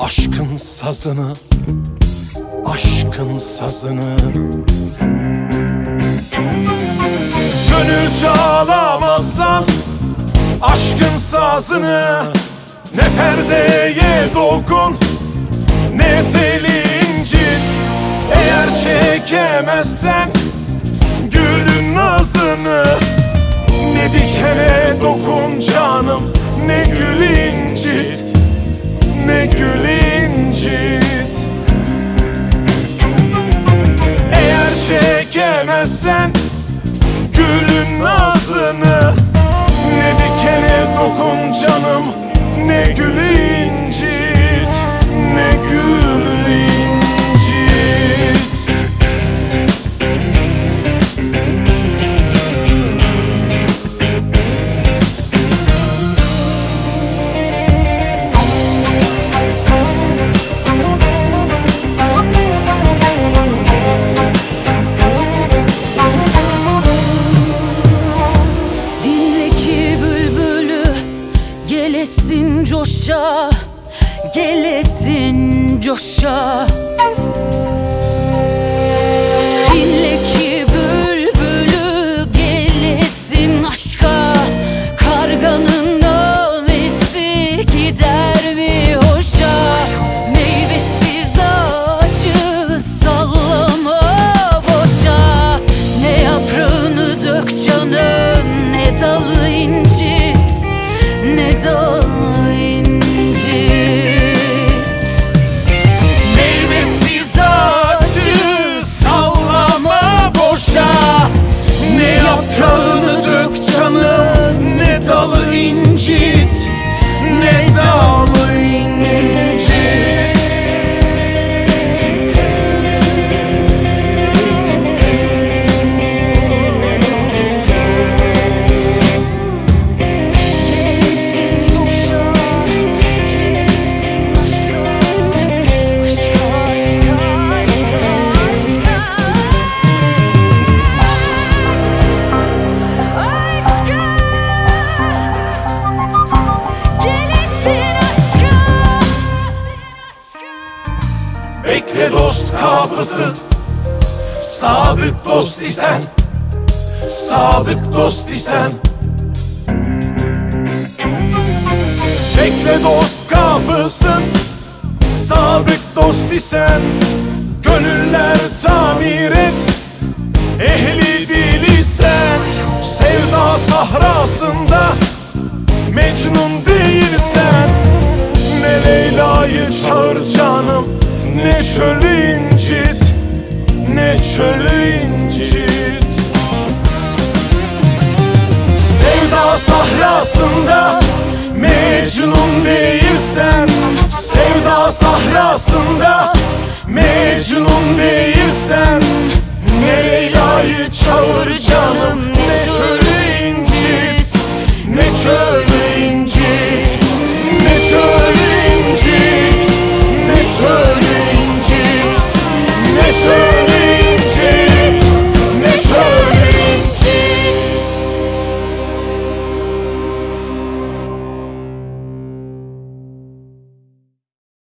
Aşkın sazını, aşkın sazını. Gönül çalamazsan aşkın sazını, ne perdeye dokun ne teli incit. Eğer çekemezsen gülün nazını, ne dikene dokun canım, ne gül incit, ne gül incit. Eğer çekemezsen gülün nazını, ne dikene dokun canım, ne gül incit, ne gül incit. Gelesin coşa, gelesin coşa. Dinle ki bülbülü gelesin aşka. Karganın nağmesi gider mi hoşa? Meyvesiz ağacı sallama boşa. Ne yaprağını dök canım, ne dalı incit, ne dal incit. Meyvesiz ağacı sallama boşa. Ne yaprağını dök canım, ne dalı incit, ne dalı incit. Bekle dost kapısı, sadık dost isen, sadık dost isen. Bekle dost kapısın, sadık dost isen. Gönüller tamir et, ehli dil isen. Sevda sahrasında Mecnun değilsen, ne Leyla'yı çağır canım, ne çölü incit, ne çölü incit. Sevda sahrasında Mecnun değilsen, sevda sahrasında Mecnun değilsen, ne Leyla'yı çağır canım,